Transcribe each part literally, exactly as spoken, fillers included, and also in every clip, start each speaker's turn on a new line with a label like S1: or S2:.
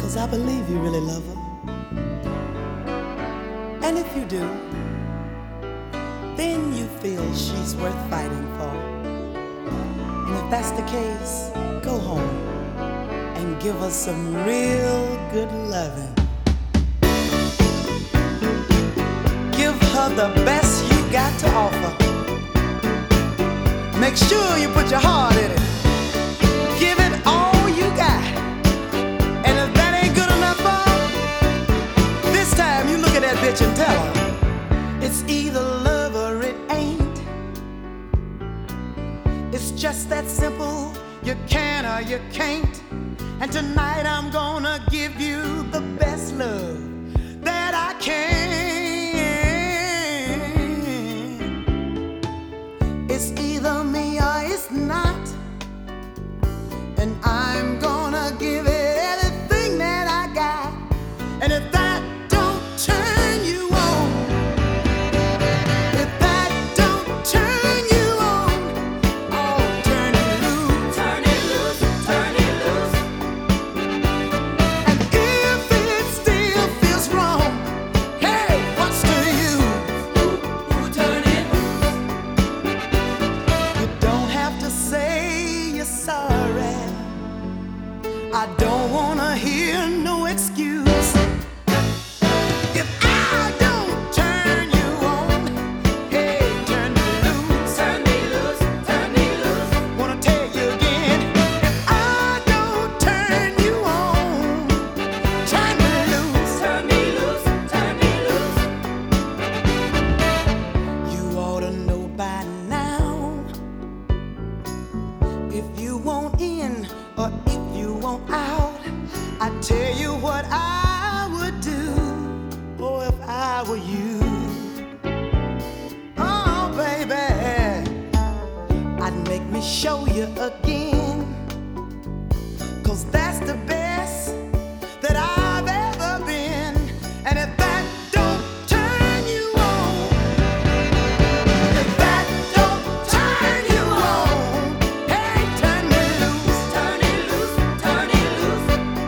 S1: 'cause I believe you really love her. And if you do, then you feel she's worth fighting for. And if that's the case, go home and give her some real good loving. Give her the best you got to offer. Make sure you put your heart in it. Give it all you got. And if that ain't good enough for her, this time you look at that bitch and tell her it's either love or it ain't. It's just that simple. You can or you can't. And tonight I'm gonna give you the best love that I can. It's either me or it's not. And I'm gonna give it everything that I got. And if that don't turn you on, if that don't turn you on, oh, turn it loose.
S2: Turn it loose, turn it loose.
S1: And if it still feels wrong, hey, what's the use?
S2: Ooh, ooh, turn it loose.
S1: You don't have to say you're sorry. I don't wanna hear no excuse. If I don't turn you on, hey, turn me loose.
S2: Turn me loose, turn me loose.
S1: Wanna tell you again, if I don't turn you on, turn me loose.
S2: Turn me loose, turn me loose.
S1: You ought to know by now, if you want in or if you want out. I tell you what I would do, oh, if I were you. Oh, baby, I'd make me show you again, 'cause that's the best that I've ever been. And if that don't turn you on, if that don't turn you on, hey, turn me loose.
S2: Turn it loose, turn it loose.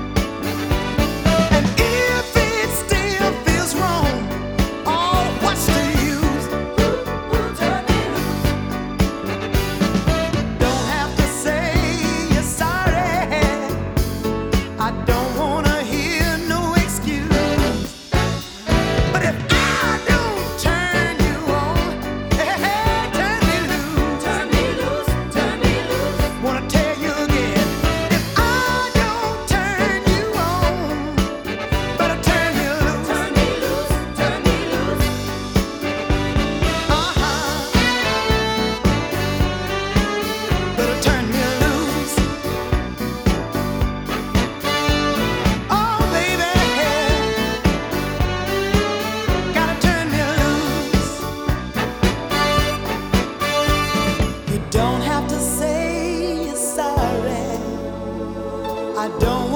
S1: And if it still feels wrong, oh, what's the use?
S2: Ooh, ooh, turn it loose.
S1: Don't have to say you're sorry. I don't wanna hear no excuse. But if I don't turn you on, hey, hey, turn me loose.
S2: Turn me loose, turn me loose.
S1: Wanna tell you again, if I don't turn you on, better turn me loose.
S2: Turn me loose, turn me loose.
S1: Uh-huh. Better turn me loose. Oh, baby, gotta turn me loose. You don't have to say you're sorry. I don't